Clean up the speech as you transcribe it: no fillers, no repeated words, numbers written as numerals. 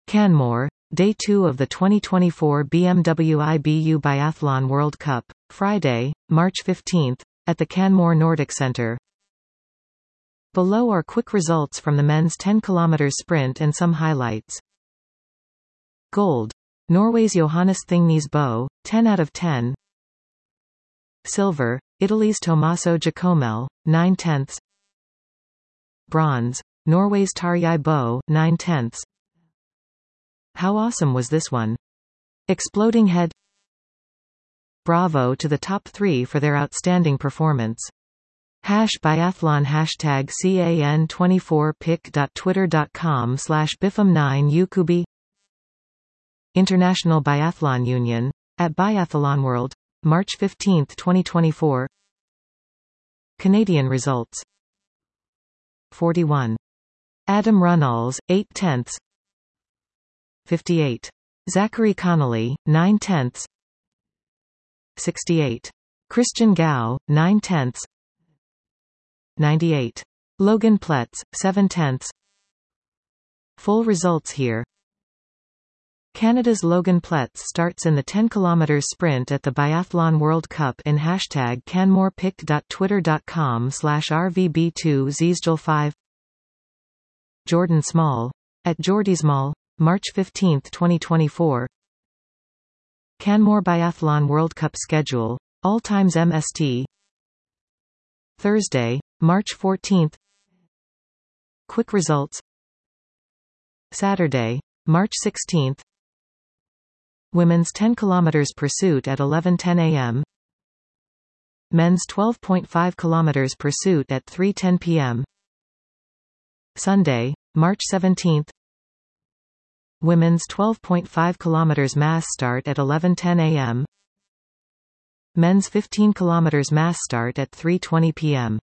Canmore, Day 2 of the 2024 BMW IBU Biathlon World Cup, Friday, March 15, at the Canmore Nordic Centre. Below are quick results from the men's 10 km sprint and some highlights. Gold. Norway's Johannes Thingnes Bø, 10 out of 10. Silver. Italy's Tommaso Giacomelli, 9/10. Bronze. Norway's Tarjei Bø, 9/10. How awesome was this one? Exploding head. Bravo to the top 3 for their outstanding performance. #biathlon #can24pic.twitter.com/bifam9yukubi International Biathlon Union, at Biathlon World, March 15, 2024. Canadian results. 41. Adam Runnalls, 8/10. 58. Zachary Connolly, 9/10. 68. Christian Gau, 9/10. 98. Logan Pletz, 7/10. Full results here. Canada's Logan Pletz starts in the 10 km sprint at the Biathlon World Cup in #canmorepic.twitter.com/rvb2zsjl5. Jordan Small, at Jordysmall, March 15, 2024. Canmore Biathlon World Cup schedule, all times MST. Thursday, March 14. Quick results. Saturday, March 16. Women's 10 km pursuit at 11:10 a.m. Men's 12.5 km pursuit at 3:10 p.m. Sunday, March 17. Women's 12.5 km mass start at 11:10 a.m. Men's 15 km mass start at 3:20 p.m.